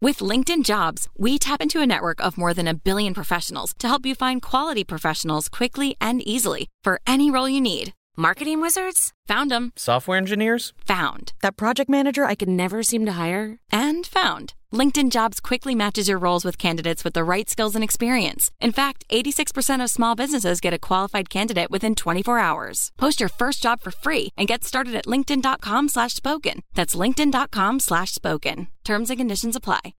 With LinkedIn Jobs, we tap into a network of more than 1 billion professionals to help you find quality professionals quickly and easily for any role you need. Marketing wizards? Found them. Software engineers? Found. That project manager I could never seem to hire? And found. LinkedIn Jobs quickly matches your roles with candidates with the right skills and experience. In fact, 86% of small businesses get a qualified candidate within 24 hours. Post your first job for free and get started at linkedin.com/spoken. That's linkedin.com/spoken. Terms and conditions apply.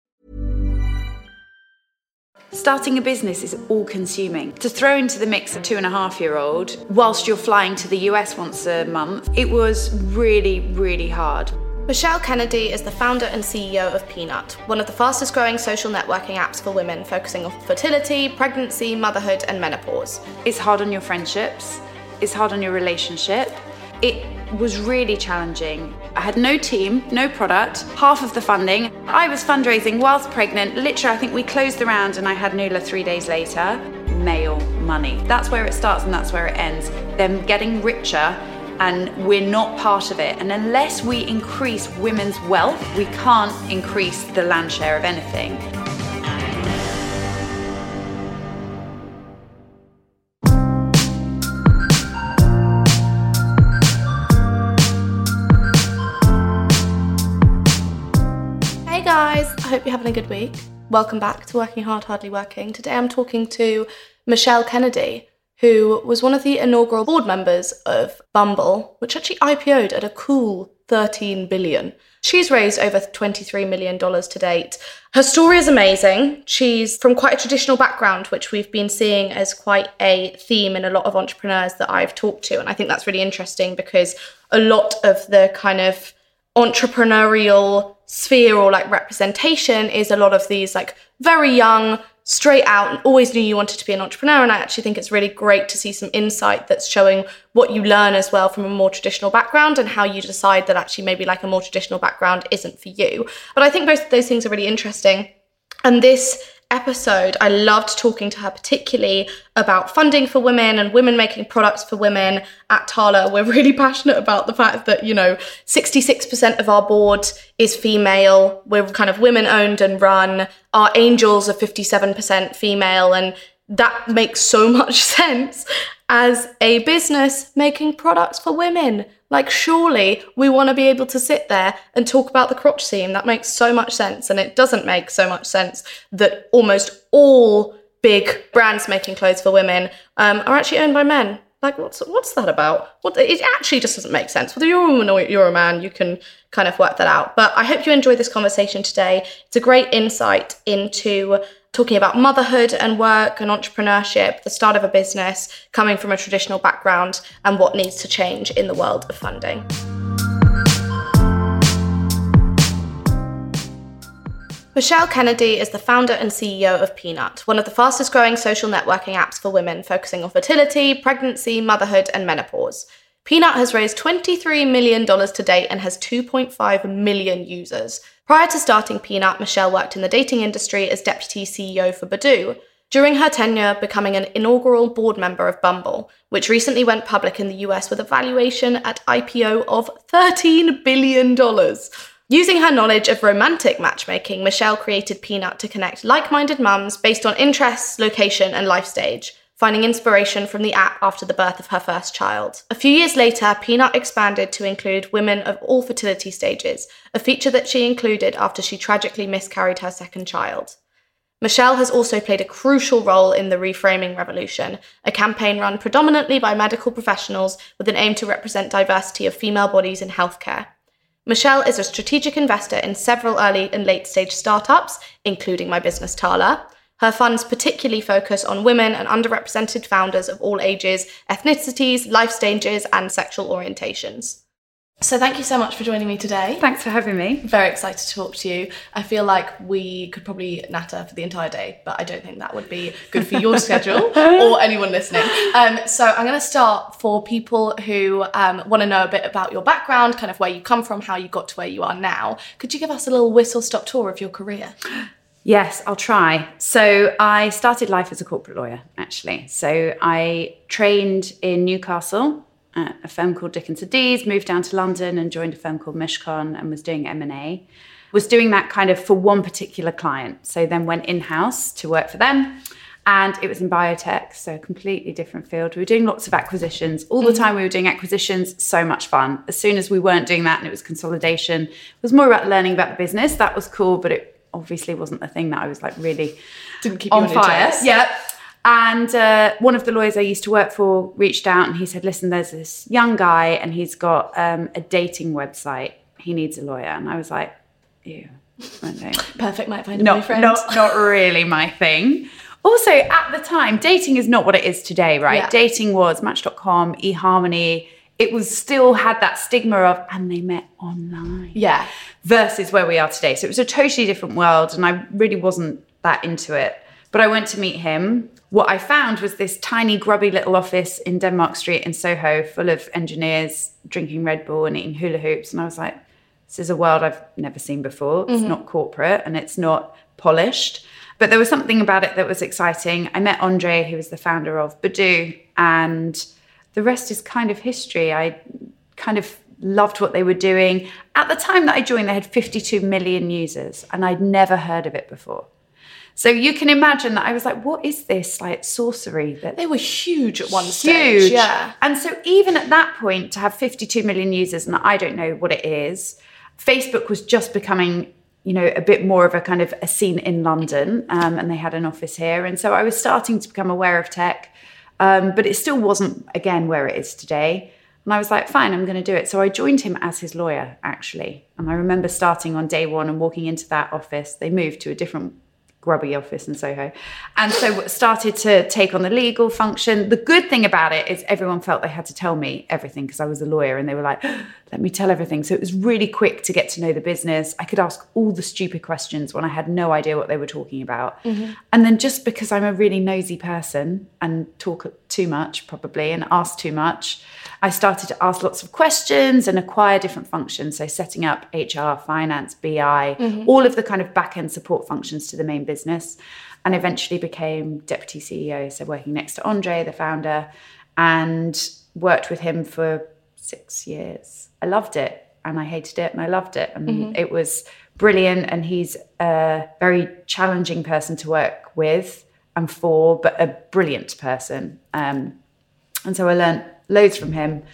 Starting a business is all-consuming. To throw into the mix a 2.5-year-old whilst you're flying to the US once a month, it was really, really hard. Michelle Kennedy is the founder and CEO of Peanut, one of the fastest growing social networking apps for women focusing on fertility, pregnancy, motherhood and menopause. It's hard on your friendships, it's hard on your relationship. It was really challenging. I had no team, no product, half of the funding. I was fundraising whilst pregnant. Literally, I think we closed the round and I had Nuala 3 days later. Mail money. That's where it starts and that's where it ends. Them getting richer and we're not part of it. And unless we increase women's wealth, we can't increase the land share of anything. Hey guys, I hope you're having a good week. Welcome back to Working Hard, Hardly Working. Today I'm talking to Michelle Kennedy, who was one of the inaugural board members of Bumble, which actually IPO'd at a cool $13 billion. She's raised over $23 million to date. Her story is amazing. She's from quite a traditional background, which we've been seeing as quite a theme in a lot of entrepreneurs that I've talked to. And I think that's really interesting because a lot of the kind of entrepreneurial sphere or like representation is a lot of these like very young, straight out, and always knew you wanted to be an entrepreneur. And I actually think it's really great to see some insight that's showing what you learn as well from a more traditional background and how you decide that actually maybe like a more traditional background isn't for you. But I think both of those things are really interesting. And this episode, I loved talking to her particularly about funding for women and women making products for women. At Tala, we're really passionate about the fact that, 66% of our board is female. We're kind of women owned and run. Our angels are 57% female. And that makes so much sense as a business making products for women. Like, surely we want to be able to sit there and talk about the crotch seam. That makes so much sense. And it doesn't make so much sense that almost all big brands making clothes for women are actually owned by men. Like, what's that about? It actually just doesn't make sense. Whether you're a woman or you're a man, you can kind of work that out. But I hope you enjoyed this conversation today. It's a great insight into talking about motherhood and work and entrepreneurship, the start of a business, coming from a traditional background, and what needs to change in the world of funding. Michelle Kennedy is the founder and CEO of Peanut, one of the fastest growing social networking apps for women focusing on fertility, pregnancy, motherhood, and menopause. Peanut has raised $23 million to date and has 2.5 million users. Prior to starting Peanut, Michelle worked in the dating industry as deputy CEO for Badoo, during her tenure becoming an inaugural board member of Bumble, which recently went public in the US with a valuation at IPO of $13 billion. Using her knowledge of romantic matchmaking, Michelle created Peanut to connect like-minded mums based on interests, location, and life stage, finding inspiration from the app after the birth of her first child. A few years later, Peanut expanded to include women of all fertility stages, a feature that she included after she tragically miscarried her second child. Michelle has also played a crucial role in the Reframing Revolution, a campaign run predominantly by medical professionals with an aim to represent diversity of female bodies in healthcare. Michelle is a strategic investor in several early and late-stage startups, including my business Tala. Her funds particularly focus on women and underrepresented founders of all ages, ethnicities, life stages, and sexual orientations. So thank you so much for joining me today. Thanks for having me. Very excited to talk to you. I feel like we could probably natter for the entire day, but I don't think that would be good for your schedule or anyone listening. So I'm going to start for people who want to know a bit about your background, kind of where you come from, how you got to where you are now. Could you give us a little whistle-stop tour of your career? Yes, I'll try. So I started life as a corporate lawyer, actually. So I trained in Newcastle at a firm called Dickens & Dees, moved down to London and joined a firm called Mishcon and was doing M&A. was doing that kind of for one particular client. So then went in-house to work for them. And it was in biotech, so a completely different field. We were doing lots of acquisitions. All the time we were doing acquisitions, so much fun. As soon as we weren't doing that and it was consolidation, it was more about learning about the business. That was cool, but it obviously wasn't the thing that I was like really didn't keep you on fire. Yeah. And one of the lawyers I used to work for reached out and he said, listen, there's this young guy and he's got a dating website. He needs a lawyer. And I was like, ew. Perfect, might find a boyfriend. Not really my thing. Also, at the time, dating is not what it is today, right? Yeah. Dating was Match.com, eHarmony. It was still had that stigma of, and they met online. Yeah. Versus where we are today. So it was a totally different world and I really wasn't that into it. But I went to meet him. What I found was this tiny, grubby little office in Denmark Street in Soho full of engineers drinking Red Bull and eating hula hoops. And I was like, this is a world I've never seen before. It's not corporate and it's not polished. But there was something about it that was exciting. I met Andre, who was the founder of Badoo, and the rest is kind of history. I kind of loved what they were doing. At the time that I joined, they had 52 million users, and I'd never heard of it before. So you can imagine that I was like, what is this like sorcery? That they were huge at one stage. Yeah. And so even at that point, to have 52 million users, and I don't know what it is, Facebook was just becoming, you know, a bit more of a kind of a scene in London, and they had an office here. And so I was starting to become aware of tech, but it still wasn't, again, where it is today. And I was like, fine, I'm going to do it. So I joined him as his lawyer, actually. And I remember starting on day one and walking into that office. They moved to a different grubby office in Soho. And so started to take on the legal function. The good thing about it is everyone felt they had to tell me everything because I was a lawyer and they were like, let me tell everything. So it was really quick to get to know the business. I could ask all the stupid questions when I had no idea what they were talking about. And then just because I'm a really nosy person and talk too much probably and ask too much, I started to ask lots of questions and acquire different functions. So setting up HR, finance, BI, all of the kind of back-end support functions to the main business, and eventually became deputy CEO. So working next to Andre, the founder, and worked with him for 6 years. I loved it and I hated it and I loved it. And it was brilliant. And he's a very challenging person to work with and for, but a brilliant person. And so I learned loads from him.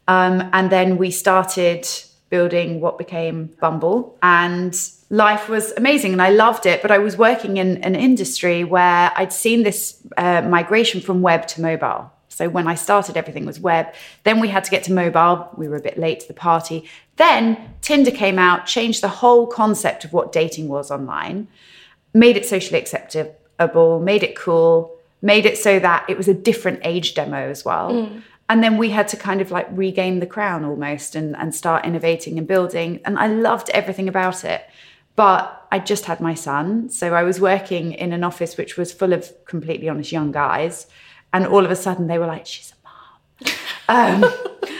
And then we started building what became Bumble, and life was amazing and I loved it. But I was working in an industry where I'd seen this migration from web to mobile. So when I started, everything was web. Then we had to get to mobile. We were a bit late to the party. Then Tinder came out, changed the whole concept of what dating was online, made it socially acceptable, made it cool, made it so that it was a different age demo as well. And then we had to kind of like regain the crown almost and start innovating and building. And I loved everything about it. But I just had my son. So I was working in an office which was full of completely honest young guys. And all of a sudden they were like, she's a mom.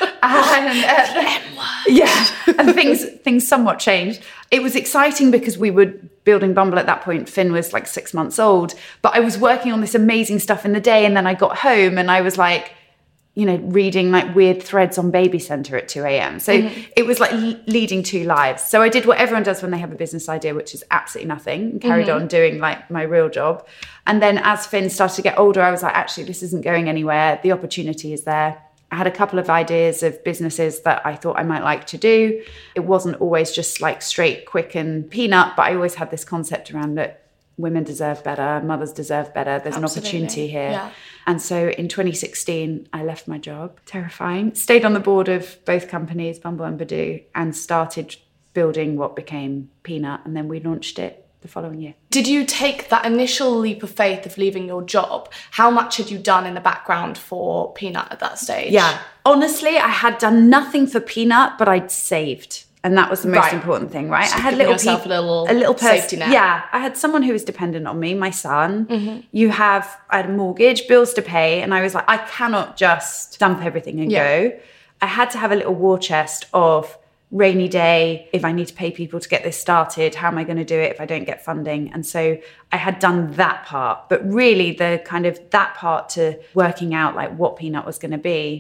And things somewhat changed. It was exciting because we were building Bumble at that point. Finn was like 6 months old. But I was working on this amazing stuff in the day. And then I got home and I was like, you know, reading like weird threads on Baby Center at 2 a.m. So it was like leading two lives. So I did what everyone does when they have a business idea, which is absolutely nothing, and carried on doing like my real job. And then as Finn started to get older, I was like, actually, this isn't going anywhere. The opportunity is there. I had a couple of ideas of businesses that I thought I might like to do. It wasn't always just like straight, quick and peanut, but I always had this concept around that women deserve better, mothers deserve better. There's an opportunity here. Yeah. And so in 2016, I left my job, terrifying, stayed on the board of both companies, Bumble and Badoo, and started building what became Peanut. And then we launched it the following year. Did you take that initial leap of faith of leaving your job? How much had you done in the background for Peanut at that stage? Yeah, honestly, I had done nothing for Peanut, but I'd saved. And that was the most important thing, right? So I had a little safety net. Yeah, I had someone who was dependent on me, my son. I had a mortgage, bills to pay. And I was like, I cannot just dump everything and go. I had to have a little war chest of rainy day. If I need to pay people to get this started, how am I going to do it if I don't get funding? And so I had done that part. But really the kind of that part to working out like what Peanut was going to be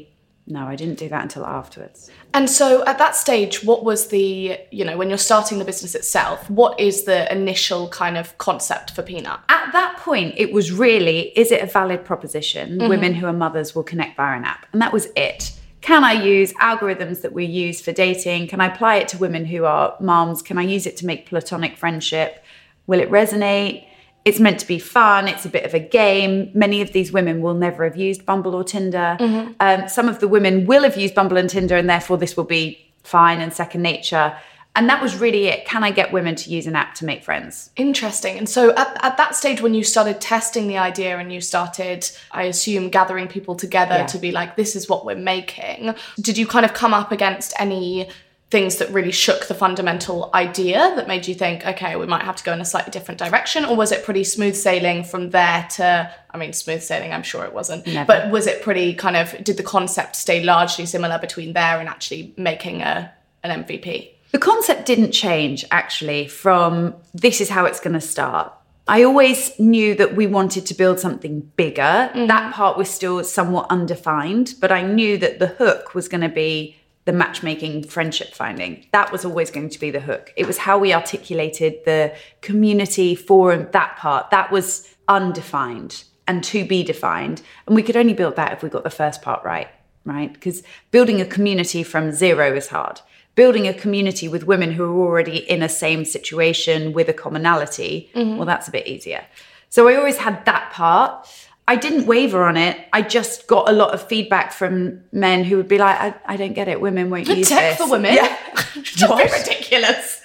No, I didn't do that until afterwards. And so at that stage, what was the, when you're starting the business itself, what is the initial kind of concept for Peanut? At that point, it was really, is it a valid proposition? Women who are mothers will connect via an app. And that was it. Can I use algorithms that we use for dating? Can I apply it to women who are moms? Can I use it to make platonic friendship? Will it resonate? It's meant to be fun. It's a bit of a game. Many of these women will never have used Bumble or Tinder. Some of the women will have used Bumble and Tinder, and therefore this will be fine and second nature. And that was really it. Can I get women to use an app to make friends? Interesting. And so at that stage, when you started testing the idea and you started, I assume, gathering people together to be like, this is what we're making, did you kind of come up against any things that really shook the fundamental idea that made you think, okay, we might have to go in a slightly different direction? Or was it pretty smooth sailing from there to, smooth sailing, I'm sure it wasn't. Never. But was it pretty kind of, did the concept stay largely similar between there and actually making an MVP? The concept didn't change, actually, from this is how it's going to start. I always knew that we wanted to build something bigger. That part was still somewhat undefined, but I knew that the hook was going to be the matchmaking, friendship finding. That was always going to be the hook. It was how we articulated the community forum, that part. That was undefined and to be defined. And we could only build that if we got the first part right? Because building a community from zero is hard. Building a community with women who are already in a same situation with a commonality, well, that's a bit easier. So I always had that part. I didn't waver on it. I just got a lot of feedback from men who would be like, I don't get it. Women won't use Tech this. for women? Yeah. What? Ridiculous.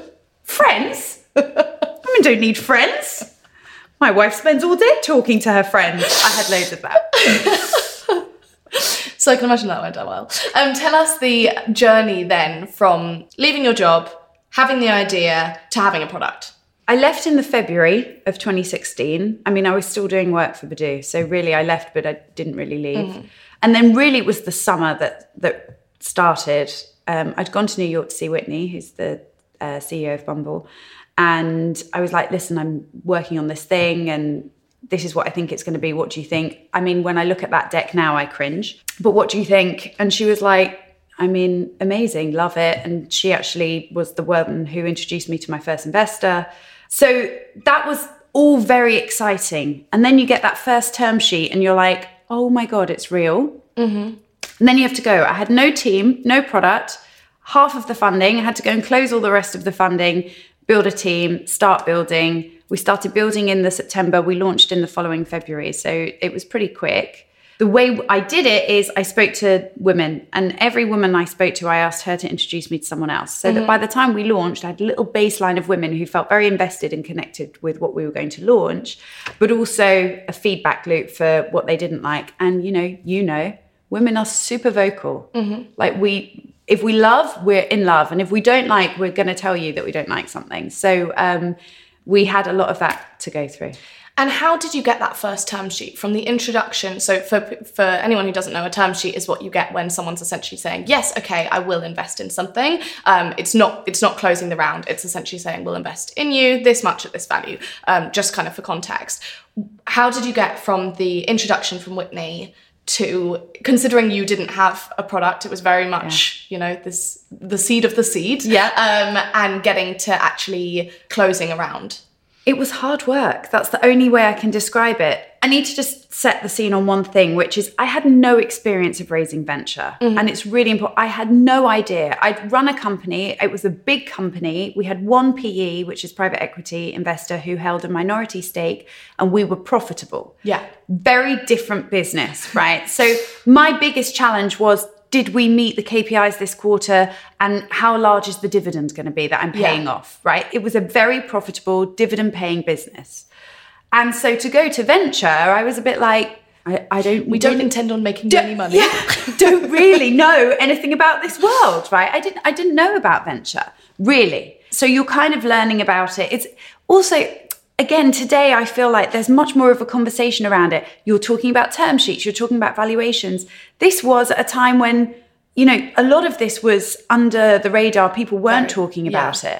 Friends? Women don't need friends. My wife spends all day talking to her friends. I had loads of that. So I can imagine that went down well. Tell us the journey then from leaving your job, having the idea, to having a product. I left in the February of 2016. I was still doing work for Badoo. So really I left, but I didn't really leave. And then really it was the summer that started. I'd gone to New York to see Whitney, who's the CEO of Bumble. And I was like, listen, I'm working on this thing and this is what I think it's going to be. What do you think? When I look at that deck now, I cringe. But what do you think? And she was like, amazing, love it. And she actually was the one who introduced me to my first investor. So that was all very exciting. And then you get that first term sheet and you're like, oh my God, it's real. And then you have to go. I had no team, no product, half of the funding. I had to go and close all the rest of the funding, build a team, start building. We started building in the September. We launched in the following February. So it was pretty quick. The way I did it is I spoke to women, and every woman I spoke to, I asked her to introduce me to someone else. So that by the time we launched, I had a little baseline of women who felt very invested and connected with what we were going to launch, but also a feedback loop for what they didn't like. And women are super vocal. Like if we love, we're in love. And if we don't like, we're going to tell you that we don't like something. So we had a lot of that to go through. And how did you get that first term sheet from the introduction? So for anyone who doesn't know, a term sheet is what you get when someone's essentially saying, yes, okay, I will invest in something. It's not closing the round. It's essentially saying, we'll invest in you this much at this value, just kind of for context. How did you get from the introduction from Whitney to, considering you didn't have a product, it was very much, the seed of the seed, and getting to actually closing a round? It was hard work. That's the only way I can describe it. I need to just set the scene on one thing, which is I had no experience of raising venture. And it's really important. I had no idea. I'd run a company. It was a big company. We had one PE, which is private equity investor, who held a minority stake, and we were profitable. Yeah. Very different business, right? So my biggest challenge was, did we meet the KPIs this quarter, and how large is the dividend going to be that I'm paying off, right? It was a very profitable dividend paying business. And so to go to venture, I was a bit like, we don't intend on making any money. Yeah, don't really know anything about this world, right? I didn't know about venture, really. So you're kind of learning about it. It's also, again, today I feel like there's much more of a conversation around it. You're talking about term sheets, you're talking about valuations. This was at a time when, a lot of this was under the radar. People weren't talking about it.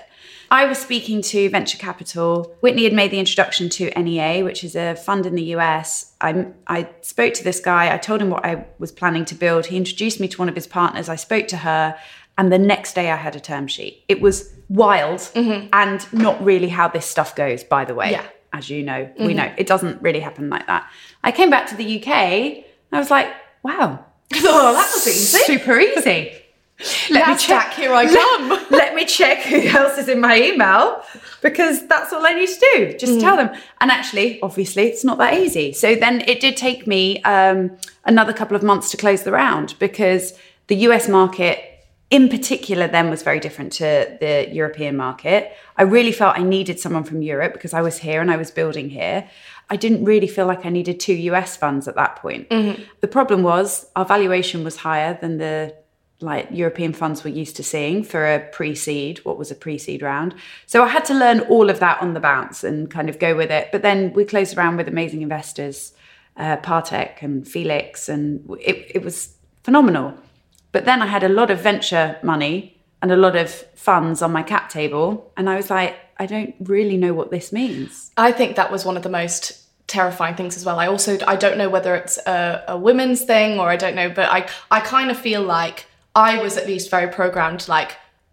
I was speaking to venture capital. Whitney had made the introduction to NEA, which is a fund in the US. I spoke to this guy. I told him what I was planning to build. He introduced me to one of his partners. I spoke to her. And the next day I had a term sheet. It was wild and not really how this stuff goes, by the way. Yeah. As you know, we know. It doesn't really happen like that. I came back to the UK and I was like, wow. Oh, that was easy. Super easy. Let me check. Here I come. Let me check who else is in my email, because that's all I need to do. Just tell them. And actually, obviously, it's not that easy. So then it did take me another couple of months to close the round, because the US market in particular then was very different to the European market. I really felt I needed someone from Europe because I was here and I was building here. I didn't really feel like I needed 2 US funds at that point. The problem was our valuation was higher than the European funds we're used to seeing for a pre-seed, what was a pre-seed round. So I had to learn all of that on the bounce and kind of go with it. But then we closed around with amazing investors, Partech and Felix, and it was phenomenal. But then I had a lot of venture money and a lot of funds on my cap table. And I was like, I don't really know what this means. I think that was one of the most terrifying things as well. I don't know whether it's a women's thing or I don't know, but I kind of feel like I was at least very programmed, like,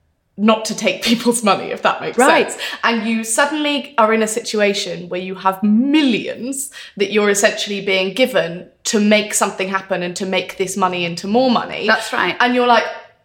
not to take people's money, if that makes sense. And you suddenly are in a situation where you have millions that you're essentially being given to make something happen and to make this money into more money. That's right. And you're like,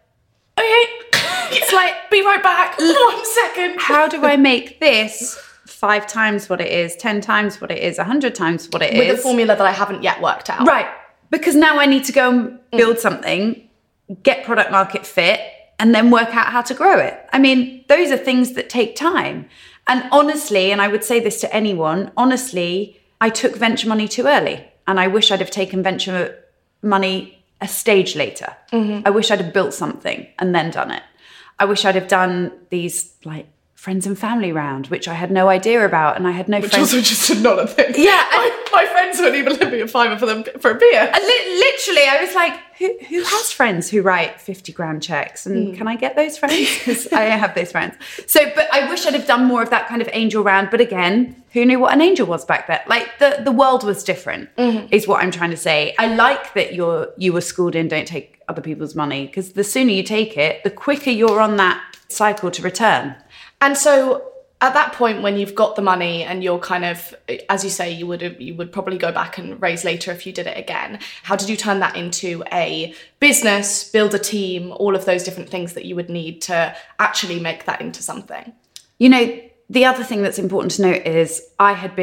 okay, it's like, be right back, 1 second. How do I make this 5 times what it is, 10 times what it is, 100 times what it is? With a formula that I haven't yet worked out. Right. Because now I need to go and build something, get product market fit, and then work out how to grow it. I mean, those are things that take time. And honestly, and I would say this to anyone, honestly, I took venture money too early. And I wish I'd have taken venture money a stage later. I wish I'd have built something and then done it. I wish I'd have done these like friends and family round, which I had no idea about, and I had no friends. Which also just not a thing. Yeah. My friends wouldn't even lend me a £5 for a beer. Literally, I was like, who has friends who write 50 grand checks? And can I get those friends? Because I don't have those friends. So, but I wish I'd have done more of that kind of angel round. But again, who knew what an angel was back then? Like the world was different, is what I'm trying to say. I like that you were schooled in don't take other people's money, because the sooner you take it, the quicker you're on that cycle to return. And so at that point, when you've got the money and you're kind of, as you say, you would probably go back and raise later if you did it again. How did you turn that into a business, build a team, all of those different things that you would need to actually make that into something? You know, the other thing that's important to note is I had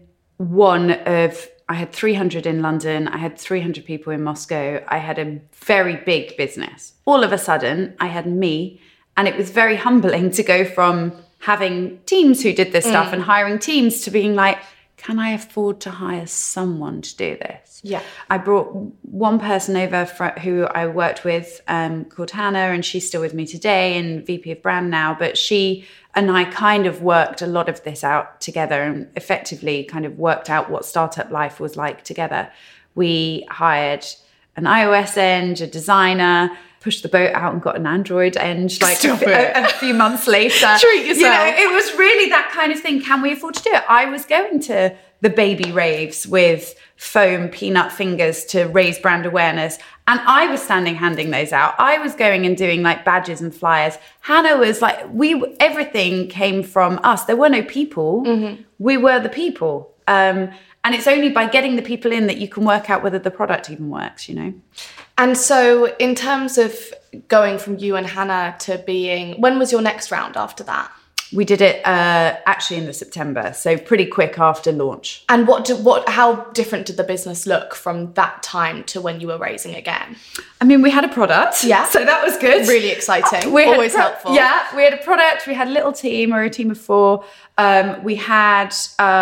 300 in London. I had 300 people in Moscow. I had a very big business. All of a sudden, I had me. And it was very humbling to go from having teams who did this stuff and hiring teams to being like, can I afford to hire someone to do this? Yeah. I brought one person over who I worked with called Hannah, and she's still with me today and VP of brand now. But she and I kind of worked a lot of this out together and effectively kind of worked out what startup life was like together. We hired an iOS eng, a designer, pushed the boat out and got an Android eng like a few months later. Treat yourself. You know, it was really that kind of thing. Can we afford to do it? I was going to the baby raves with foam peanut fingers to raise brand awareness. And I was handing those out. I was going and doing like badges and flyers. Hannah was like, everything came from us. There were no people. We were the people. And it's only by getting the people in that you can work out whether the product even works, you know? And so in terms of going from you and Hannah to being, when was your next round after that? We did it actually in the September, so pretty quick after launch. And how different did the business look from that time to when you were raising again? I mean, we had a product. Yeah. So that was good. Really exciting. Always helpful. Yeah, we had a product. We had a little team, or a team of 4. We had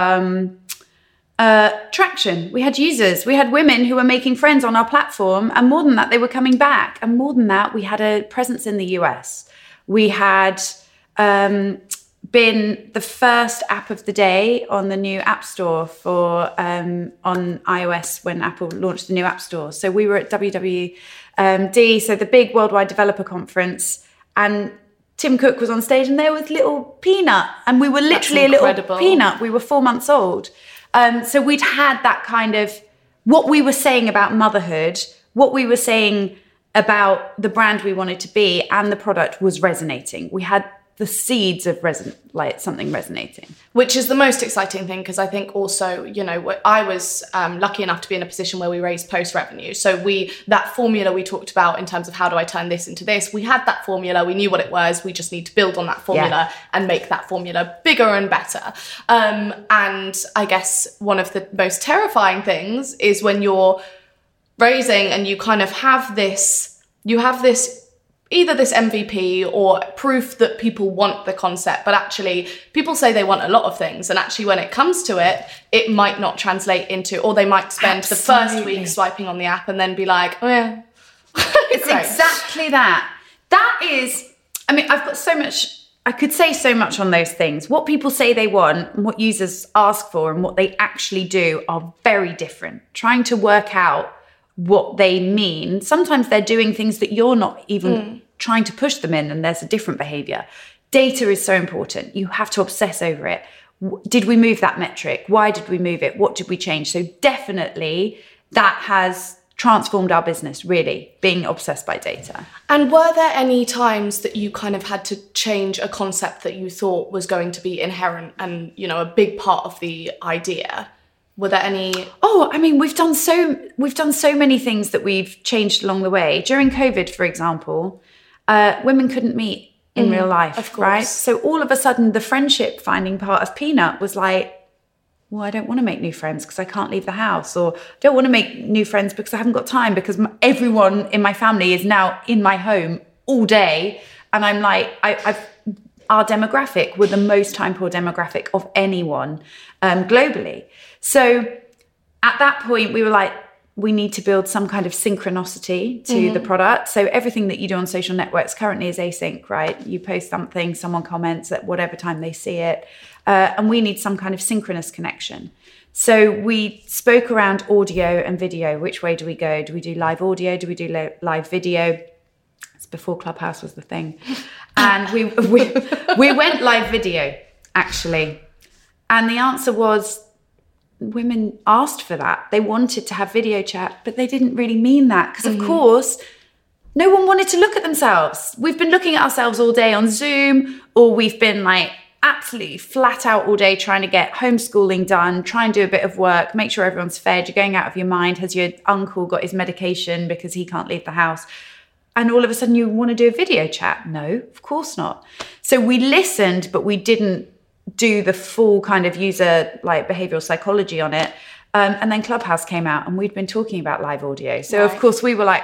traction. We had users. We had women who were making friends on our platform. And more than that, they were coming back. And more than that, we had a presence in the US. We had been the first app of the day on the new App Store for on iOS when Apple launched the new App Store. So we were at WWD, so the big worldwide developer conference. And Tim Cook was on stage and there was little Peanut, and we were literally a little Peanut. We were 4 months old. So we'd had that kind of, what we were saying about motherhood, what we were saying about the brand we wanted to be, and the product was resonating. We had the seeds of something resonating. Which is the most exciting thing, because I think also, you know, I was lucky enough to be in a position where we raised post revenue. So that formula we talked about in terms of how do I turn this into this, we had that formula, we knew what it was, we just need to build on that formula and make that formula bigger and better. And I guess one of the most terrifying things is when you're raising and you kind of have this, either this MVP or proof that people want the concept, but actually people say they want a lot of things, and actually when it comes to it, it might not translate into, or they might spend the first week swiping on the app and then be like, oh yeah. It's exactly that. That is, I mean, I've got so much, I could say so much on those things. What people say they want and what users ask for and what they actually do are very different. Trying to work out what they mean. Sometimes they're doing things that you're not even trying to push them in, and there's a different behavior. Data is so important. You have to obsess over it. Did we move that metric? Why did we move it? What did we change? So definitely that has transformed our business, really, being obsessed by data. And were there any times that you kind of had to change a concept that you thought was going to be inherent and, you know, a big part of the idea? Were there any? Oh, I mean, we've done so many things that we've changed along the way. During COVID, for example, women couldn't meet in real life, of course. Right? So all of a sudden, the friendship finding part of Peanut was like, well, I don't want to make new friends because I can't leave the house, or I don't want to make new friends because I haven't got time because everyone in my family is now in my home all day, and I'm like, our demographic were the most time poor demographic of anyone globally. So at that point, we were like, we need to build some kind of synchronicity to the product. So everything that you do on social networks currently is async, right? You post something, someone comments at whatever time they see it. And we need some kind of synchronous connection. So we spoke around audio and video. Which way do we go? Do we do live audio? Do we do live video? It's before Clubhouse was the thing. And we went live video, actually. And the answer was, women asked for that. They wanted to have video chat, but they didn't really mean that because, of course, no one wanted to look at themselves. We've been looking at ourselves all day on Zoom, or we've been like absolutely flat out all day trying to get homeschooling done, try and do a bit of work, make sure everyone's fed. You're going out of your mind. Has your uncle got his medication because he can't leave the house? And all of a sudden you want to do a video chat? No, of course not. So we listened, but we didn't do the full kind of user like behavioral psychology on it. And then Clubhouse came out and we'd been talking about live audio. So of course we were like,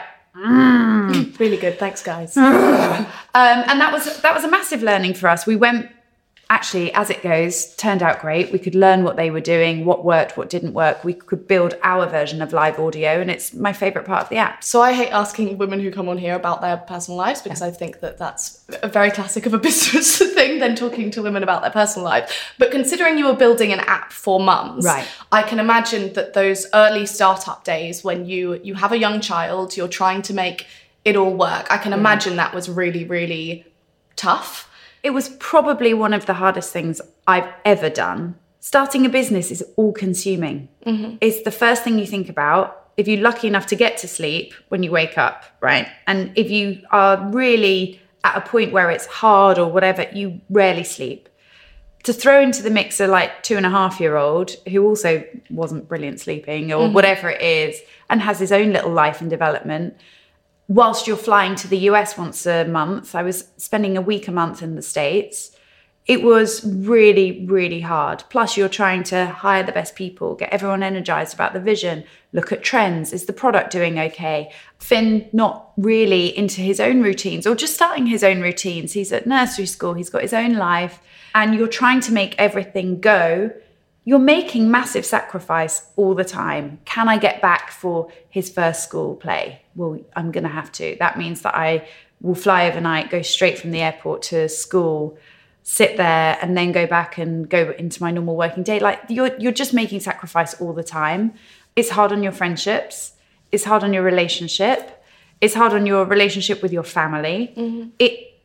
really good. Thanks, guys. And that was a massive learning for us. We went, actually, as it goes, turned out great. We could learn what they were doing, what worked, what didn't work. We could build our version of live audio, and it's my favorite part of the app. So I hate asking women who come on here about their personal lives because I think that that's a very classic of a business thing than talking to women about their personal lives. But considering you were building an app for mums, right, I can imagine that those early startup days when you have a young child, you're trying to make it all work. I can imagine that was really, really tough. It was probably one of the hardest things I've ever done. Starting a business is all-consuming. It's the first thing you think about. If you're lucky enough to get to sleep when you wake up, right? And if you are really at a point where it's hard or whatever, you rarely sleep. To throw into the mix a like 2.5-year-old who also wasn't brilliant sleeping or whatever it is and has his own little life and development, whilst you're flying to the US once a month, I was spending a week a month in the States. It was really, really hard. Plus, you're trying to hire the best people, get everyone energized about the vision, look at trends. Is the product doing okay? Finn not really into his own routines or just starting his own routines. He's at nursery school. He's got his own life. And you're trying to make everything go. You're making massive sacrifice all the time. Can I get back for his first school play? Well, I'm going to have to. That means that I will fly overnight, go straight from the airport to school, sit there, and then go back and go into my normal working day. Like you're just making sacrifice all the time. It's hard on your friendships. It's hard on your relationship. It's hard on your relationship with your family.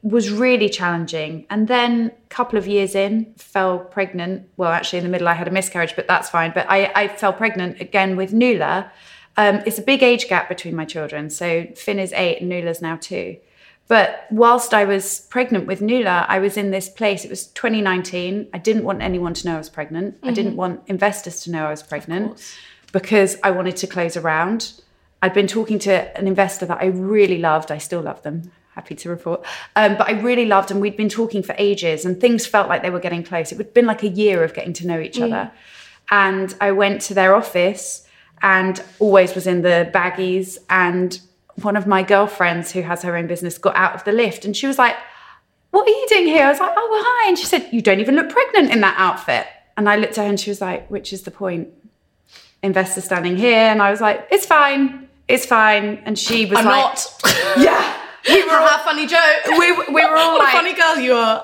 was really challenging. And then a couple of years in, fell pregnant. Well, actually in the middle I had a miscarriage, but that's fine. But I fell pregnant again with Nuala. It's a big age gap between my children. So Finn is 8 and Nuala's now 2. But whilst I was pregnant with Nuala, I was in this place. It was 2019. I didn't want anyone to know I was pregnant. I didn't want investors to know I was pregnant because I wanted to close a round. I'd been talking to an investor that I really loved. I still love them, happy to report. But I really loved, and we'd been talking for ages, and things felt like they were getting close. It had been like a year of getting to know each other. And I went to their office and always was in the baggies, and one of my girlfriends who has her own business got out of the lift and she was like, "What are you doing here?" I was like, "Oh, well, hi." And she said, "You don't even look pregnant in that outfit." And I looked at her and she was like, "Which is the point? Investor standing here." And I was like, "It's fine. It's fine." And she was I'm like, not. Yeah. We were all, a funny joke. we were all What like, a funny girl you are.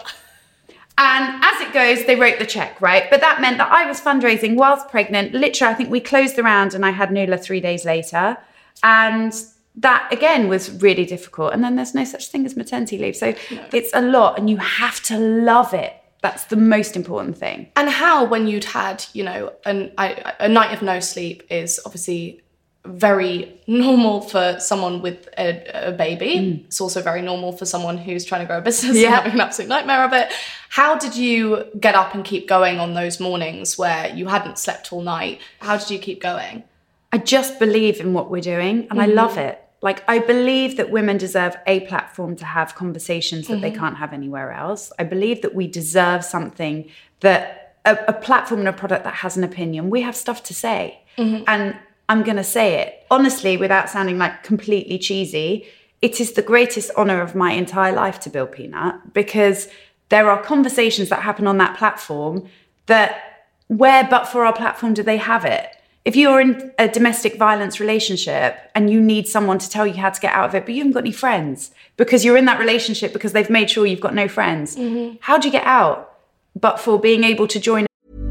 and as it goes, they wrote the check, right? But that meant that I was fundraising whilst pregnant. Literally, I think we closed the round and I had Nuala 3 days later. And that, again, was really difficult. And then there's no such thing as maternity leave. So it's a lot and you have to love it. That's the most important thing. And how, when you'd had, you know, a night of no sleep is obviously very normal for someone with a baby. It's also very normal for someone who's trying to grow a business and having an absolute nightmare of it. How did you get up and keep going on those mornings where you hadn't slept all night? How did you keep going? I just believe in what we're doing and I love it. Like, I believe that women deserve a platform to have conversations that they can't have anywhere else. I believe that we deserve something that, a platform and a product that has an opinion. We have stuff to say. And I'm going to say it. Honestly, without sounding like completely cheesy, it is the greatest honor of my entire life to build Peanut, because there are conversations that happen on that platform that, where but for our platform do they have it? If you're in a domestic violence relationship and you need someone to tell you how to get out of it, but you haven't got any friends because you're in that relationship because they've made sure you've got no friends, how do you get out? But for being able to join.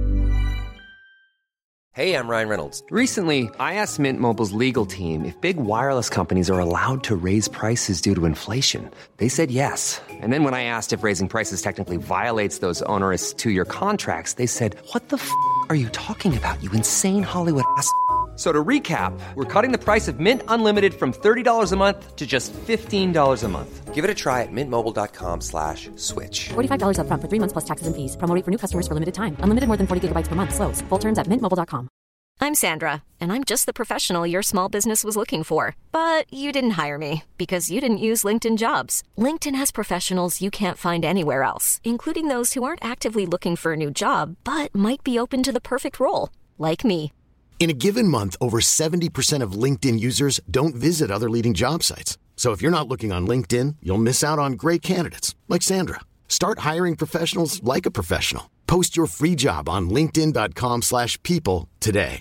Hey, I'm Ryan Reynolds. Recently, I asked Mint Mobile's legal team if big wireless companies are allowed to raise prices due to inflation. They said yes. And then when I asked if raising prices technically violates those onerous 2-year contracts, they said, "What the f*** are you talking about, you insane Hollywood ass?" So to recap, we're cutting the price of Mint Unlimited from $30 a month to just $15 a month. Give it a try at mintmobile.com/switch. $45 up front for 3 months plus taxes and fees. Promo rate for new customers for limited time. Unlimited more than 40 gigabytes per month. Slows full terms at mintmobile.com. I'm Sandra, and I'm just the professional your small business was looking for. But you didn't hire me because you didn't use LinkedIn Jobs. LinkedIn has professionals you can't find anywhere else, including those who aren't actively looking for a new job, but might be open to the perfect role, like me. In a given month, over 70% of LinkedIn users don't visit other leading job sites. So if you're not looking on LinkedIn, you'll miss out on great candidates like Sandra. Start hiring professionals like a professional. Post your free job on linkedin.com/people today.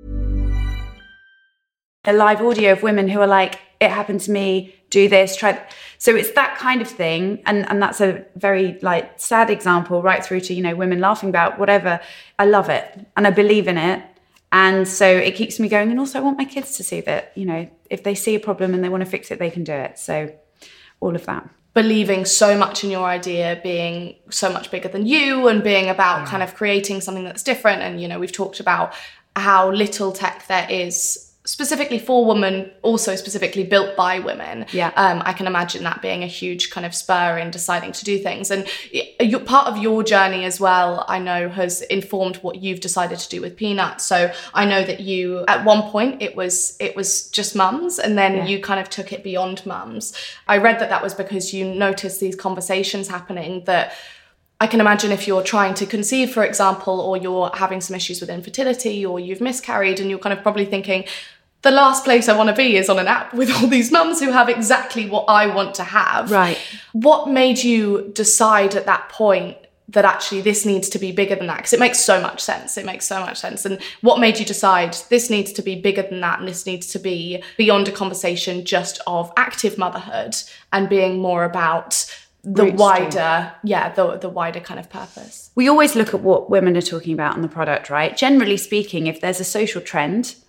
A live audio of women who are like, "It happened to me, do this, try." So it's that kind of thing. And that's a very like sad example, right through to, you know, women laughing about whatever. I love it and I believe in it. And so it keeps me going. And also I want my kids to see that, you know, if they see a problem and they want to fix it, they can do it. So all of that. Believing so much in your idea, being so much bigger than you, and being about kind of creating something that's different. And, you know, we've talked about how little tech there is specifically for women, also specifically built by women. I can imagine that being a huge kind of spur in deciding to do things. And part of your journey as well, I know, has informed what you've decided to do with Peanut. So I know that you, at one point, it was just mums, and then you kind of took it beyond mums. I read that was because you noticed these conversations happening that I can imagine if you're trying to conceive, for example, or you're having some issues with infertility, or you've miscarried, and you're kind of probably thinking, the last place I want to be is on an app with all these mums who have exactly what I want to have. Right. What made you decide at that point that actually this needs to be bigger than that? Because it makes so much sense. And what made you decide this needs to be bigger than that, and this needs to be beyond a conversation just of active motherhood and being more about the wider kind of purpose? We always look at what women are talking about on the product, right? Generally speaking, if there's a social trend,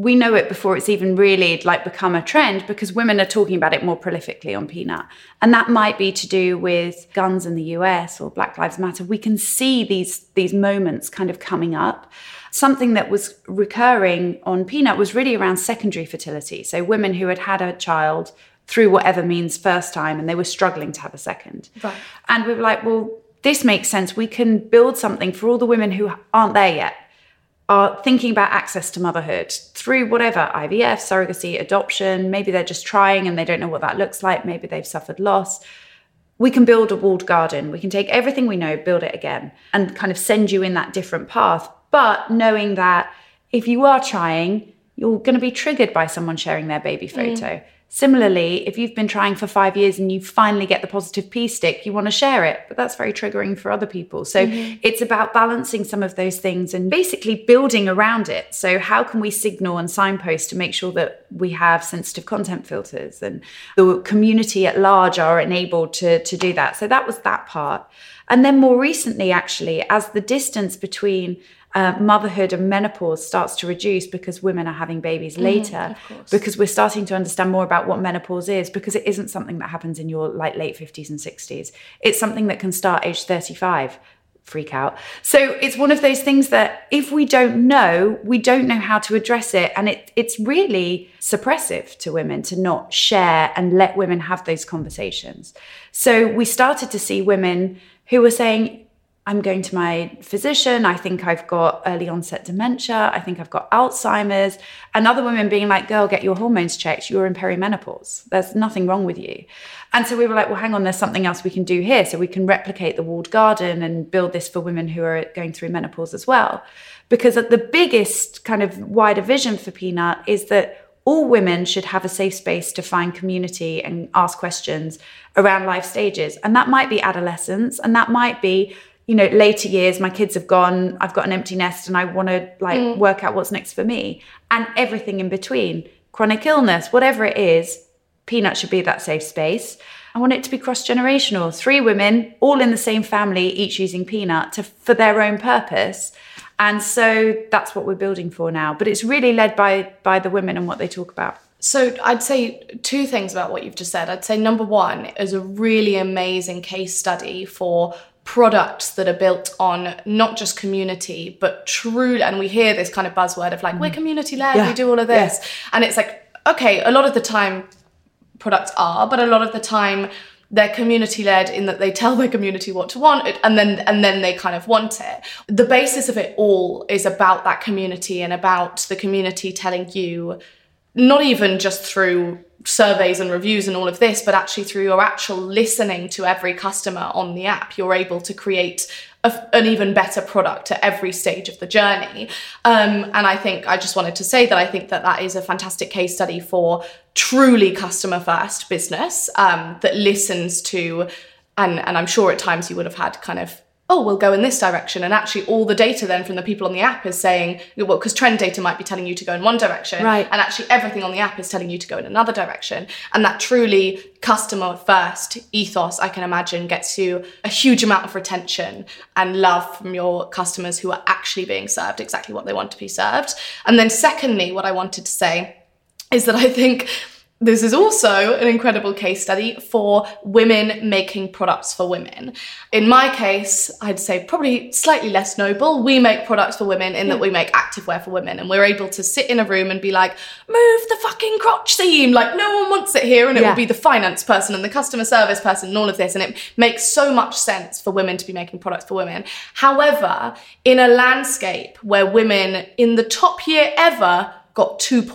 we know it before it's even really like become a trend, because women are talking about it more prolifically on Peanut. And that might be to do with guns in the US or Black Lives Matter. We can see these moments kind of coming up. Something that was recurring on Peanut was really around secondary fertility. So women who had had a child through whatever means first time, and they were struggling to have a second. Right. And we were like, well, this makes sense. We can build something for all the women who aren't there yet, are thinking about access to motherhood through whatever, IVF, surrogacy, adoption. Maybe they're just trying and they don't know what that looks like. Maybe they've suffered loss. We can build a walled garden. We can take everything we know, build it again, and kind of send you in that different path. But knowing that if you are trying, you're going to be triggered by someone sharing their baby photo. Similarly, if you've been trying for 5 years and you finally get the positive pee stick, you want to share it, but that's very triggering for other people. So it's about balancing some of those things and basically building around it. So how can we signal and signpost to make sure that we have sensitive content filters and the community at large are enabled to do that? So that was that part. And then more recently, actually, as the distance between motherhood and menopause starts to reduce because women are having babies later, because we're starting to understand more about what menopause is, because it isn't something that happens in your like late 50s and 60s. It's something that can start age 35. Freak out. So it's one of those things that if we don't know how to address it. And it's really suppressive to women to not share and let women have those conversations. So we started to see women who were saying, I'm going to my physician, I think I've got early onset dementia, I think I've got Alzheimer's, and other women being like, girl, get your hormones checked, you're in perimenopause, there's nothing wrong with you. And so we were like, well, hang on, there's something else we can do here. So we can replicate the walled garden and build this for women who are going through menopause as well. Because the biggest kind of wider vision for Peanut is that all women should have a safe space to find community and ask questions around life stages. And that might be adolescence, and that might be, you know, later years, my kids have gone, I've got an empty nest and I want to work out what's next for me, and everything in between, chronic illness, whatever it is, Peanut should be that safe space. I want it to be cross-generational. 3 women, all in the same family, each using Peanut for their own purpose. And so that's what we're building for now. But it's really led by the women and what they talk about. So I'd say 2 things about what you've just said. I'd say number 1 is a really amazing case study for products that are built on not just community, but true. And we hear this kind of buzzword of like, we're community led, we do all of this. Yeah. And it's like, okay, a lot of the time products are, but a lot of the time they're community led in that they tell their community what to want, and then they kind of want it. The basis of it all is about that community and about the community telling you, not even just through surveys and reviews and all of this, but actually through your actual listening to every customer on the app, you're able to create an even better product at every stage of the journey. And I think I just wanted to say that I think that is a fantastic case study for truly customer first business that listens to, and I'm sure at times you would have had kind of, oh, we'll go in this direction. And actually all the data then from the people on the app is saying, well, because trend data might be telling you to go in one direction, right, and actually everything on the app is telling you to go in another direction. And that truly customer first ethos, I can imagine, gets you a huge amount of retention and love from your customers who are actually being served exactly what they want to be served. And then secondly, what I wanted to say is that I think this is also an incredible case study for women making products for women. In my case, I'd say probably slightly less noble. We make products for women in that we make activewear for women, and we're able to sit in a room and be like, move the fucking crotch seam, like no one wants it here, and it will be the finance person and the customer service person and all of this, and it makes so much sense for women to be making products for women. However, in a landscape where women in the top year ever got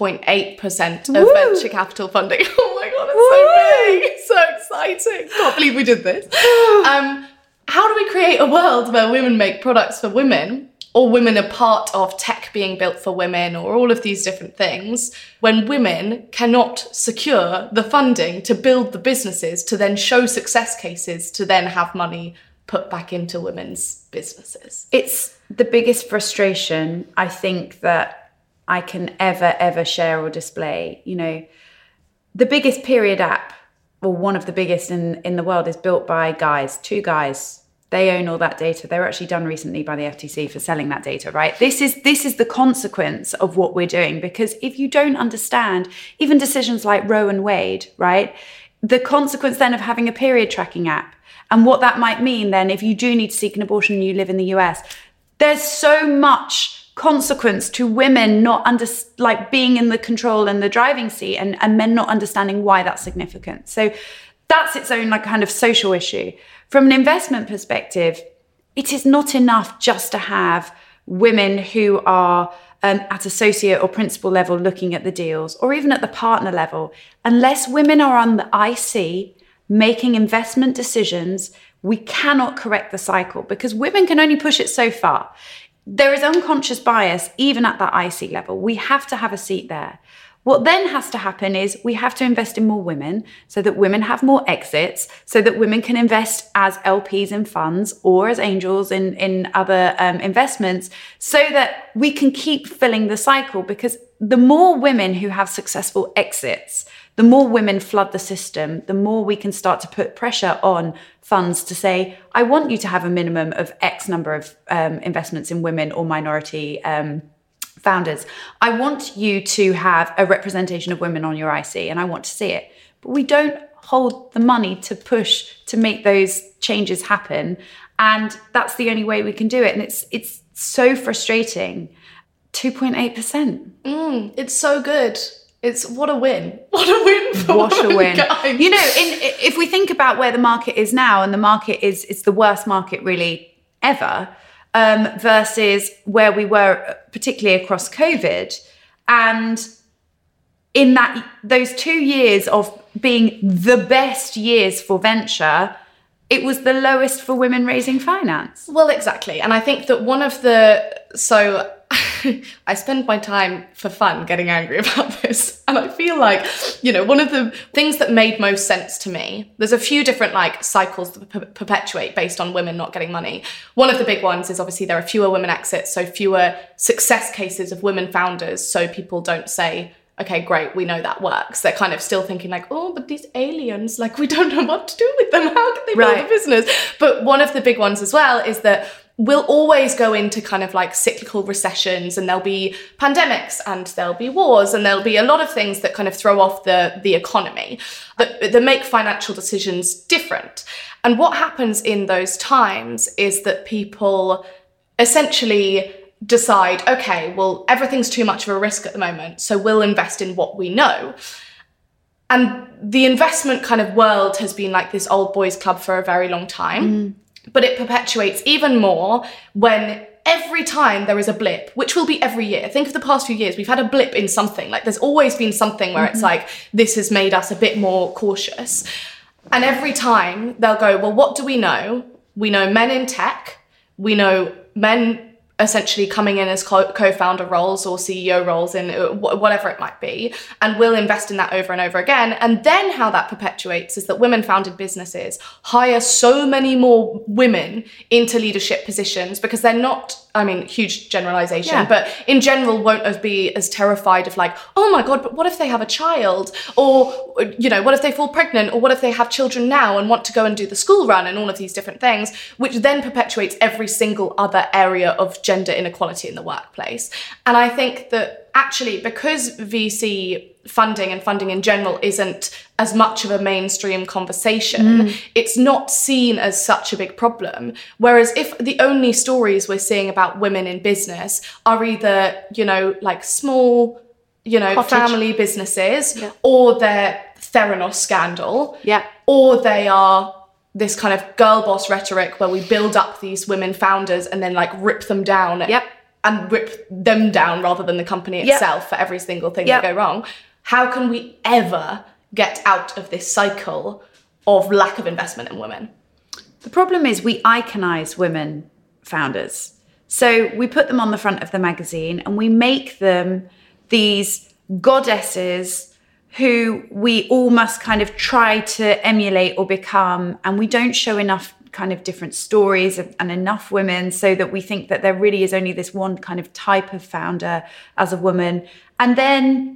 2.8% of venture capital funding. Oh my God, it's so big. It's so exciting. Can't believe we did this. How do we create a world where women make products for women, or women are part of tech being built for women, or all of these different things, when women cannot secure the funding to build the businesses, to then show success cases, to then have money put back into women's businesses? It's the biggest frustration, I think, that I can ever share or display. You know, the biggest period app, or one of the biggest in the world, is built by guys, 2 guys They own all that data. They were actually done recently by the FTC for selling that data, right? This is the consequence of what we're doing, because if you don't understand even decisions like Roe and Wade, right? The consequence then of having a period tracking app and what that might mean then if you do need to seek an abortion and you live in the US, there's so much consequence to women not being in the control and the driving seat, and men not understanding why that's significant. So that's its own like kind of social issue. From an investment perspective, it is not enough just to have women who are at associate or principal level looking at the deals, or even at the partner level. Unless women are on the IC making investment decisions, we cannot correct the cycle, because women can only push it so far. There is unconscious bias even at that IC level. We have to have a seat there. What then has to happen is we have to invest in more women so that women have more exits, so that women can invest as LPs in funds or as angels in other investments, so that we can keep filling the cycle. Because the more women who have successful exits, the more women flood the system, the more we can start to put pressure on funds to say, I want you to have a minimum of X number of investments in women or minority founders. I want you to have a representation of women on your IC, and I want to see it. But we don't hold the money to push to make those changes happen. And that's the only way we can do it. And it's so frustrating. 2.8%. It's so good. It's what a win. What a win for what a win. Guys. You know, if we think about where the market is now, and the market it's the worst market really ever, versus where we were, particularly across COVID. And in those 2 years of being the best years for venture, it was the lowest for women raising finance. Well, exactly. And I think that I spend my time for fun getting angry about this. And I feel like, one of the things that made most sense to me, there's a few different cycles that perpetuate based on women not getting money. One of the big ones is obviously there are fewer women exits, so fewer success cases of women founders. So people don't say, okay, great, we know that works. They're kind of still thinking oh, but these aliens, we don't know what to do with them. How can they build a business? But one of the big ones as well is that we'll always go into kind of cyclical recessions, and there'll be pandemics and there'll be wars and there'll be a lot of things that kind of throw off the economy that make financial decisions different. And what happens in those times is that people essentially decide, okay, well, everything's too much of a risk at the moment, so we'll invest in what we know. And the investment kind of world has been this old boys club for a very long time. But it perpetuates even more when every time there is a blip, which will be every year. Think of the past few years. We've had a blip in something. There's always been something where it's this has made us a bit more cautious. And every time they'll go, well, what do we know? We know men in tech. We know men essentially coming in as co-founder roles or CEO roles in whatever it might be, and we'll invest in that over and over again. And then how that perpetuates is that women-founded businesses hire so many more women into leadership positions because they're not, huge generalization, but in general won't be as terrified of oh my God, but what if they have a child? Or, what if they fall pregnant? Or what if they have children now and want to go and do the school run and all of these different things, which then perpetuates every single other area of gender inequality in the workplace. And I think that actually, because VC funding and funding in general isn't as much of a mainstream conversation, it's not seen as such a big problem. Whereas if the only stories we're seeing about women in business are either, small, cottage family businesses, or they're Theranos scandal, or they are this kind of girl boss rhetoric where we build up these women founders and then rip them down and rip them down rather than the company itself for every single thing that go wrong. How can we ever get out of this cycle of lack of investment in women? The problem is we iconize women founders. So we put them on the front of the magazine and we make them these goddesses who we all must kind of try to emulate or become, and we don't show enough kind of different stories and enough women so that we think that there really is only this one kind of type of founder as a woman. And then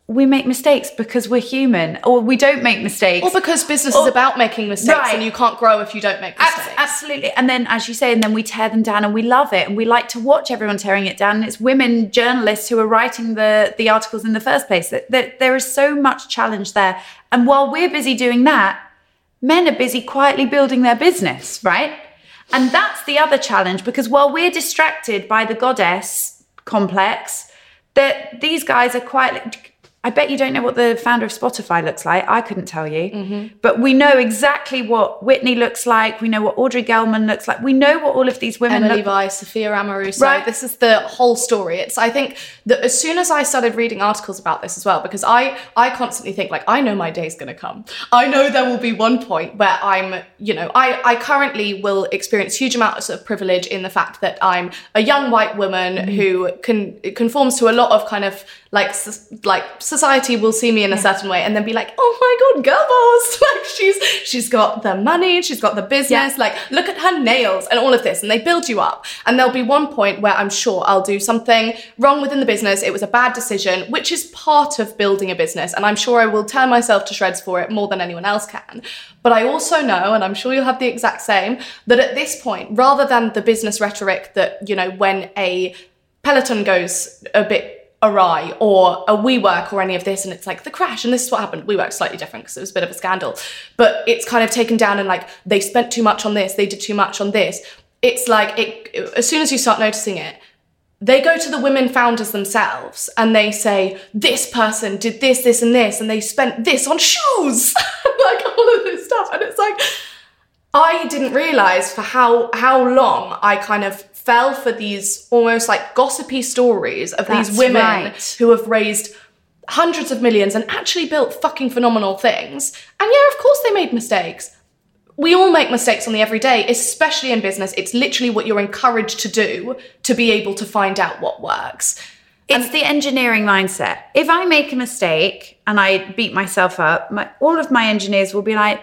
we make mistakes because we're human, or we don't make mistakes. Or because business is about making mistakes, right, and you can't grow if you don't make mistakes. Absolutely. And then, as you say, and then we tear them down and we love it. And we like to watch everyone tearing it down. And it's women journalists who are writing the articles in the first place. That there is so much challenge there. And while we're busy doing that, men are busy quietly building their business, right? And that's the other challenge, because while we're distracted by the goddess complex, that these guys are quietly... I bet you don't know what the founder of Spotify looks like. I couldn't tell you. Mm-hmm. But we know exactly what Whitney looks like. We know what Audrey Gelman looks like. We know what all of these women Emily Weiss, Sophia Amoruso. Right. This is the whole story. I think that as soon as I started reading articles about this as well, because I constantly think, like, I know my day's going to come. I know there will be one point where I'm, I currently will experience huge amounts of privilege in the fact that I'm a young white woman who conforms to a lot of kind of like society will see me in a certain way and then be like, oh my God, girl boss. Like she's got the money, she's got the business, like look at her nails and all of this. And they build you up. And there'll be one point where I'm sure I'll do something wrong within the business. It was a bad decision, which is part of building a business. And I'm sure I will tear myself to shreds for it more than anyone else can. But I also know, and I'm sure you'll have the exact same, that at this point, rather than the business rhetoric that, when a Peloton goes a bit awry or a WeWork or any of this, and it's like the crash and this is what happened. WeWork's slightly different because it was a bit of a scandal, but it's kind of taken down and like they spent too much on this, they did too much on this. It's like as soon as you start noticing it, they go to the women founders themselves and they say, this person did this, this and this, and they spent this on shoes, like all of this stuff. And it's like, I didn't realise for how long I kind of fell for these almost like gossipy stories of these women who have raised hundreds of millions and actually built fucking phenomenal things. And yeah, of course they made mistakes. We all make mistakes on the everyday, especially in business. It's literally what you're encouraged to do to be able to find out what works. It's the engineering mindset. If I make a mistake and I beat myself up, all of my engineers will be like,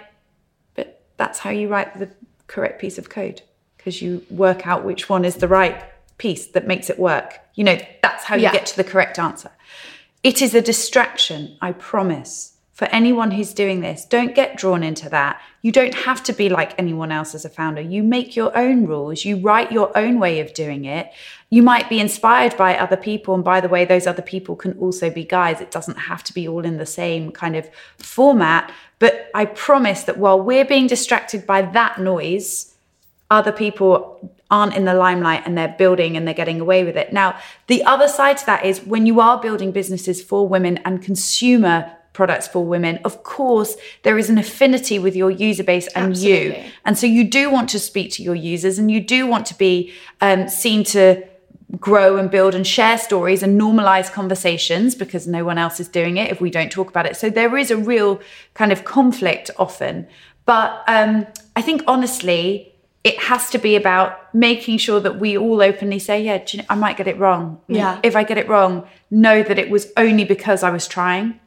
but that's how you write the correct piece of code. Because you work out which one is the right piece that makes it work. That's how you get to the correct answer. It is a distraction, I promise, for anyone who's doing this. Don't get drawn into that. You don't have to be like anyone else as a founder. You make your own rules. You write your own way of doing it. You might be inspired by other people. And by the way, those other people can also be guys. It doesn't have to be all in the same kind of format. But I promise that while we're being distracted by that noise, other people aren't in the limelight and they're building and they're getting away with it. Now, the other side to that is when you are building businesses for women and consumer products for women, of course, there is an affinity with your user base and you. And so you do want to speak to your users and you do want to be seen to grow and build and share stories and normalize conversations because no one else is doing it if we don't talk about it. So there is a real kind of conflict often. But I think honestly, it has to be about making sure that we all openly say, I might get it wrong. Yeah. If I get it wrong, know that it was only because I was trying.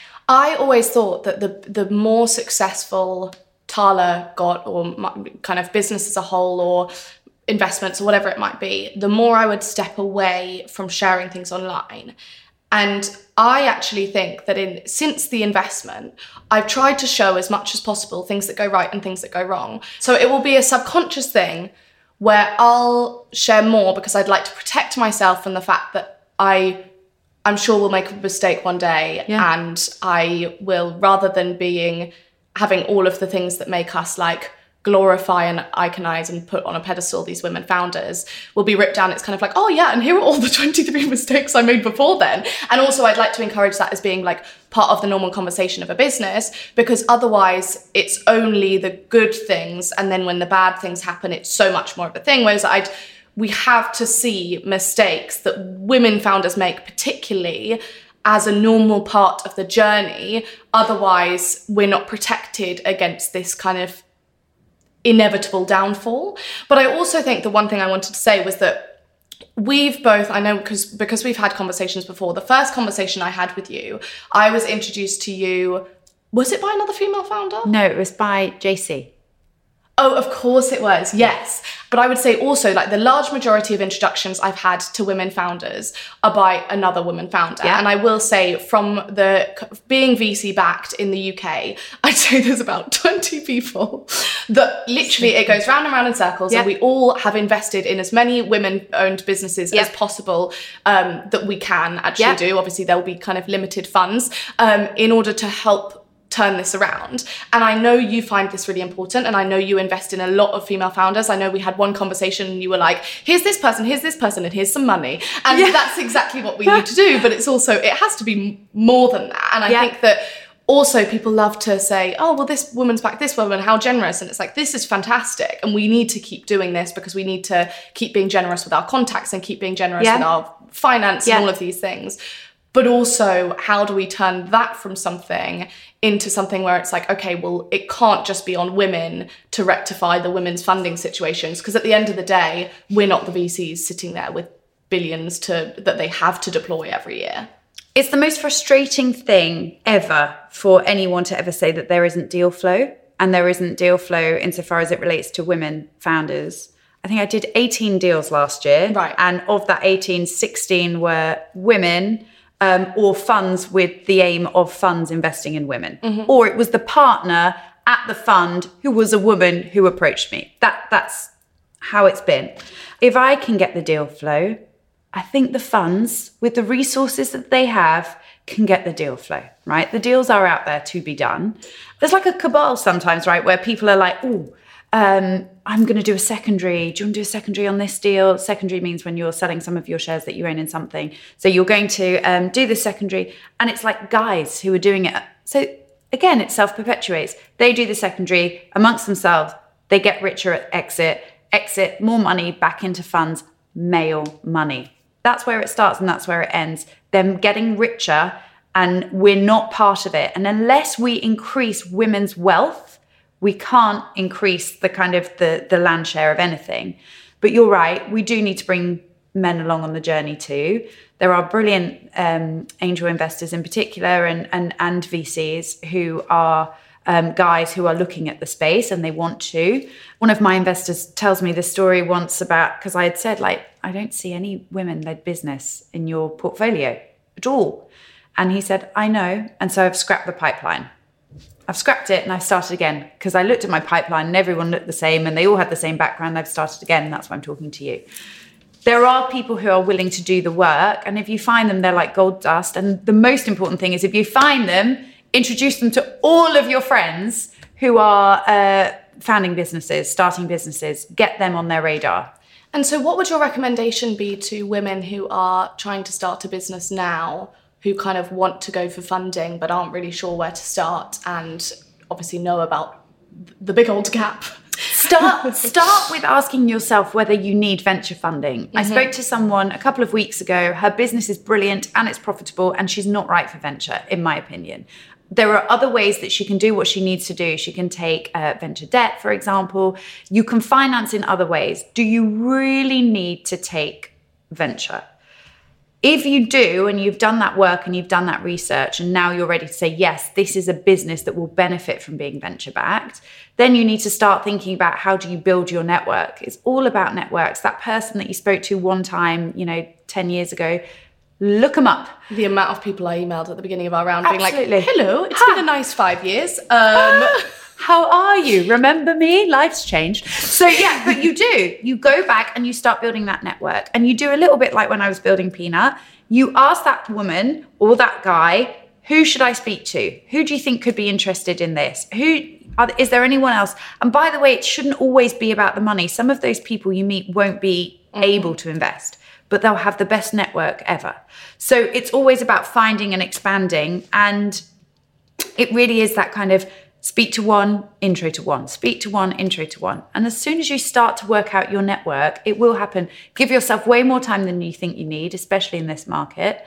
I always thought that the more successful Tala got, or kind of business as a whole, or investments or whatever it might be, the more I would step away from sharing things online. And I actually think that since the investment, I've tried to show as much as possible things that go right and things that go wrong. So it will be a subconscious thing where I'll share more because I'd like to protect myself from the fact that I'm sure we'll make a mistake one day, and I will, rather than having all of the things that make us like glorify and iconize and put on a pedestal these women founders, will be ripped down. It's kind of like, oh yeah, and here are all the 23 mistakes I made before then. And also I'd like to encourage that as being like part of the normal conversation of a business, because otherwise it's only the good things, and then when the bad things happen, it's so much more of a thing. Whereas we have to see mistakes that women founders make, particularly, as a normal part of the journey. Otherwise we're not protected against this kind of inevitable downfall. But I also think the one thing I wanted to say was that we've both, I know because we've had conversations before, the first conversation I had with you, I was introduced to you, was it by another female founder? No, it was by JC. Oh, of course it was, yes. But I would say also, like, the large majority of introductions I've had to women founders are by another woman founder. And I will say, from the being VC backed in the UK, I'd say there's about 20 people that literally it goes round and round in circles, and we all have invested in as many women-owned businesses as possible that we can actually do. Obviously, there will be kind of limited funds in order to help turn this around. And I know you find this really important, and I know you invest in a lot of female founders. I know we had one conversation and you were like, here's this person, and here's some money. And that's exactly what we need to do. But it's also, it has to be more than that. And I think that also people love to say, oh, well, this woman's back this woman, how generous. And it's like, this is fantastic. And we need to keep doing this because we need to keep being generous with our contacts and keep being generous with our finance and all of these things. But also, how do we turn that from something into something where it's like, okay, well, it can't just be on women to rectify the women's funding situations, because at the end of the day, we're not the VCs sitting there with billions that they have to deploy every year. It's the most frustrating thing ever for anyone to ever say that there isn't deal flow, and there isn't deal flow insofar as it relates to women founders. I think I did 18 deals last year, and of that 18, 16 were women, or funds with the aim of funds investing in women. Or it was the partner at the fund who was a woman who approached me. That's how it's been. If I can get the deal flow, I think the funds, with the resources that they have, can get the deal flow, right? The deals are out there to be done. There's like a cabal sometimes, right, where people are like, I'm going to do a secondary. Do you want to do a secondary on this deal? Secondary means when you're selling some of your shares that you own in something. So you're going to do the secondary. And it's like guys who are doing it. So again, it self-perpetuates. They do the secondary amongst themselves. They get richer at exit, more money back into funds, male money. That's where it starts and that's where it ends. Them getting richer, and we're not part of it. And unless we increase women's wealth, we can't increase the kind of the land share of anything. But you're right, we do need to bring men along on the journey too. There are brilliant angel investors in particular and VCs who are guys who are looking at the space and they want to. One of my investors tells me this story once about, because I had said, like, I don't see any women-led business in your portfolio at all. And he said, I know. And so I've scrapped the pipeline. I've scrapped it and I've started again, because I looked at my pipeline and everyone looked the same and they all had the same background. I've started again, and that's why I'm talking to you. There are people who are willing to do the work, and if you find them, they're like gold dust. And the most important thing is, if you find them, introduce them to all of your friends who are founding businesses, starting businesses, get them on their radar. And so what would your recommendation be to women who are trying to start a business now, who kind of want to go for funding but aren't really sure where to start, and obviously know about the big old gap? Start with asking yourself whether you need venture funding. I spoke to someone a couple of weeks ago. Her business is brilliant and it's profitable, and she's not right for venture, in my opinion. There are other ways that she can do what she needs to do. She can take venture debt, for example. You can finance in other ways. Do you really need to take venture? If you do, and you've done that work and you've done that research, and now you're ready to say, yes, this is a business that will benefit from being venture-backed, then you need to start thinking about, how do you build your network? It's all about networks. That person that you spoke to one time, 10 years ago, look them up. The amount of people I emailed at the beginning of our round Absolutely. being like, hello, it's been a nice 5 years. How are you? Remember me? Life's changed. So yeah, but you do. You go back and you start building that network. And you do a little bit like when I was building Peanut. You ask that woman or that guy, who should I speak to? Who do you think could be interested in this? Is there anyone else? And by the way, it shouldn't always be about the money. Some of those people you meet won't be able to invest, but they'll have the best network ever. So it's always about finding and expanding. And it really is that kind of speak to one, intro to one, speak to one, intro to one. And as soon as you start to work out your network, it will happen. Give yourself way more time than you think you need, especially in this market.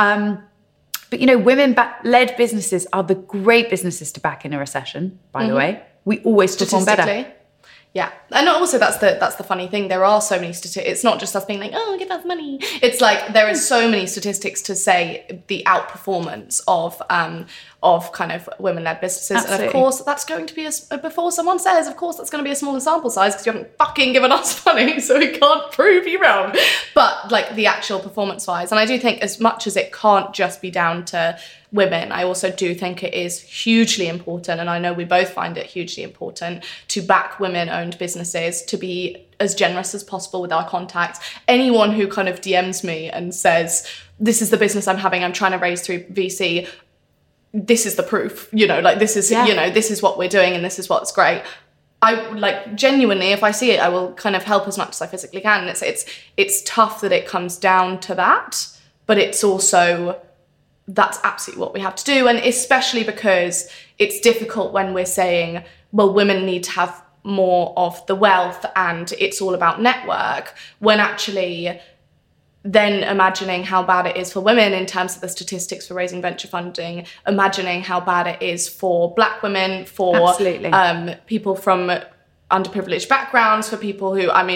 But women-led businesses are the great businesses to back in a recession, by the way. We always perform better. Yeah, and also that's the funny thing. There are so many statistics. It's not just us being like, oh, give us money. It's like there is so many statistics to say the outperformance of kind of women-led businesses. Absolutely. And of course, that's going to be before someone says, of course, that's going to be a smaller sample size because you haven't fucking given us money, so we can't prove you wrong. But like the actual performance-wise, and I do think as much as it can't just be down to women, I also do think it is hugely important, and I know we both find it hugely important, to back women-owned businesses, to be as generous as possible with our contacts. Anyone who kind of DMs me and says, this is the business I'm having, I'm trying to raise through VC, this is the proof, like this is, this is what we're doing and this is what's great. I like genuinely, if I see it, I will kind of help as much as I physically can. And it's tough that it comes down to that, but it's also, that's absolutely what we have to do. And especially because it's difficult when we're saying, well, women need to have more of the wealth and it's all about network, when actually then imagining how bad it is for women in terms of the statistics for raising venture funding, imagining how bad it is for Black women, for people from underprivileged backgrounds, for people who, I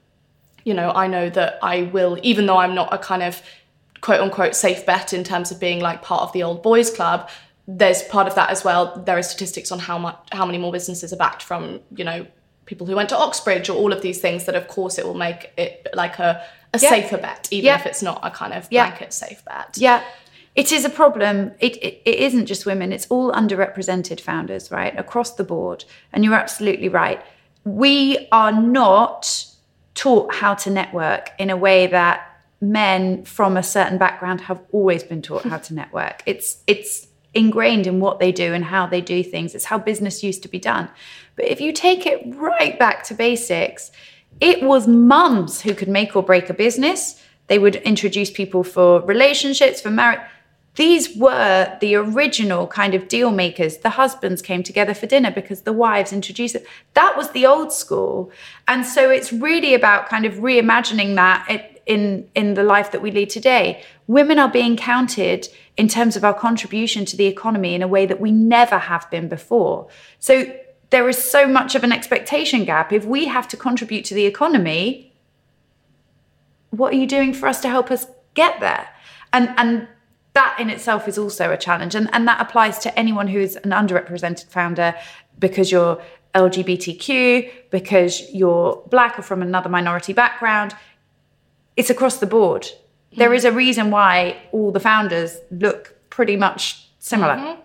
know that I will, even though I'm not a kind of quote unquote safe bet in terms of being like part of the old boys club, there's part of that as well. There are statistics on how many more businesses are backed from, people who went to Oxbridge or all of these things that of course it will make it like a safer bet, even if it's not a kind of blanket safe bet. Yeah, it is a problem. It isn't just women, it's all underrepresented founders, right, across the board. And you're absolutely right. We are not taught how to network in a way that men from a certain background have always been taught how to network. It's ingrained in what they do and how they do things. It's how business used to be done. But if you take it right back to basics, it was mums who could make or break a business. They would introduce people for relationships, for marriage. These were the original kind of deal makers. The husbands came together for dinner because the wives introduced it. That was the old school. And so it's really about kind of reimagining that in the life that we lead today. Women are being counted in terms of our contribution to the economy in a way that we never have been before. So there is so much of an expectation gap. If we have to contribute to the economy, what are you doing for us to help us get there? And that in itself is also a challenge. And that applies to anyone who is an underrepresented founder because you're LGBTQ, because you're Black or from another minority background. It's across the board. There is a reason why all the founders look pretty much similar.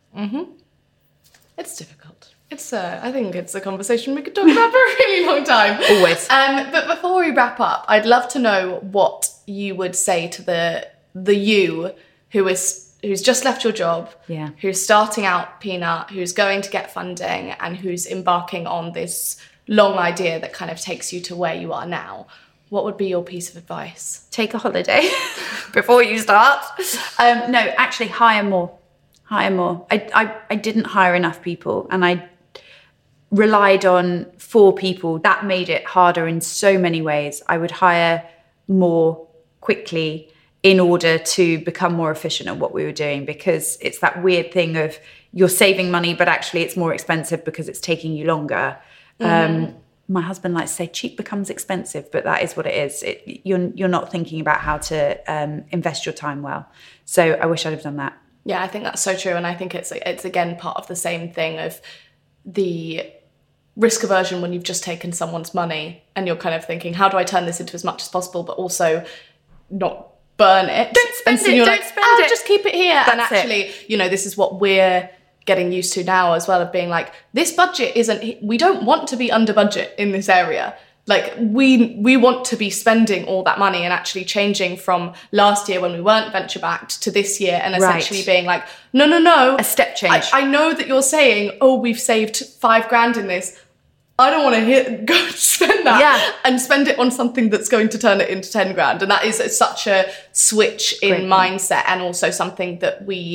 It's difficult. I think it's a conversation we could talk about for a really long time. Always. But before we wrap up, I'd love to know what you would say to the you who's just left your job, who's starting out Peanut, who's going to get funding, and who's embarking on this long idea that kind of takes you to where you are now. What would be your piece of advice? Take a holiday before you start. No, actually hire more. I didn't hire enough people, and I relied on 4 people. That made it harder in so many ways. I would hire more quickly in order to become more efficient at what we were doing, because it's that weird thing of you're saving money, but actually it's more expensive because it's taking you longer. My husband likes to say cheap becomes expensive, but that is what it is. You're not thinking about how to invest your time well. So I wish I'd have done that. Yeah, I think that's so true. And I think it's again, part of the same thing of the risk aversion when you've just taken someone's money and you're kind of thinking, how do I turn this into as much as possible, but also not burn it. Don't spend it. Just keep it here. That's and actually, this is what we're getting used to now as well, of being like, this budget we don't want to be under budget in this area. Like we want to be spending all that money and actually changing from last year when we weren't venture backed to this year and essentially being like, no. A step change. I know that you're saying, oh, we've saved $5,000 in this. I don't want to go spend that and spend it on something that's going to turn it into 10 grand. And that is such a switch in mindset, and also something that we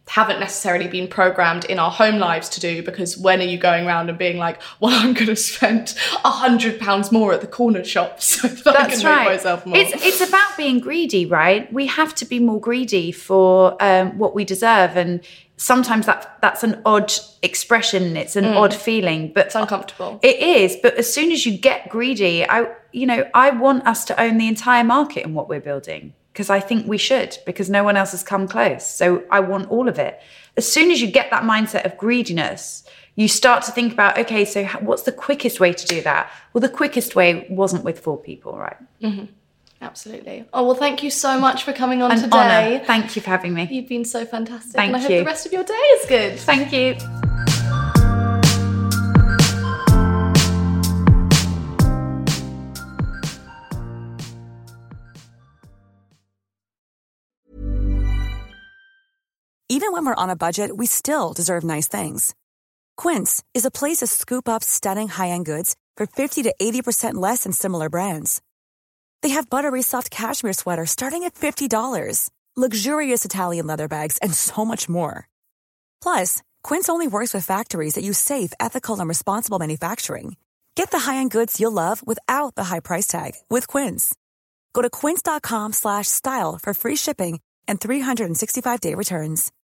haven't necessarily been programmed in our home lives to do, because when are you going around and being like, well, I'm going to spend £100 more at the corner shop so that I can make myself more. It's about being greedy, right? We have to be more greedy for what we deserve. And sometimes that's an odd expression. It's an odd feeling, but it's uncomfortable. It is. But as soon as you get greedy, I want us to own the entire market in what we're building, because I think we should, because no one else has come close. So I want all of it. As soon as you get that mindset of greediness, you start to think about, okay, so what's the quickest way to do that? Well, the quickest way wasn't with 4 people, right? Mm-hmm. Absolutely. Oh, well, thank you so much for coming on today. An honour. Thank you for having me. You've been so fantastic. Thank you. And I hope the rest of your day is good. Thank you. Even when we're on a budget, we still deserve nice things. Quince is a place to scoop up stunning high-end goods for 50 to 80% less than similar brands. They have buttery soft cashmere sweaters starting at $50, luxurious Italian leather bags, and so much more. Plus, Quince only works with factories that use safe, ethical, and responsible manufacturing. Get the high-end goods you'll love without the high price tag with Quince. Go to quince.com/style for free shipping and 365-day returns.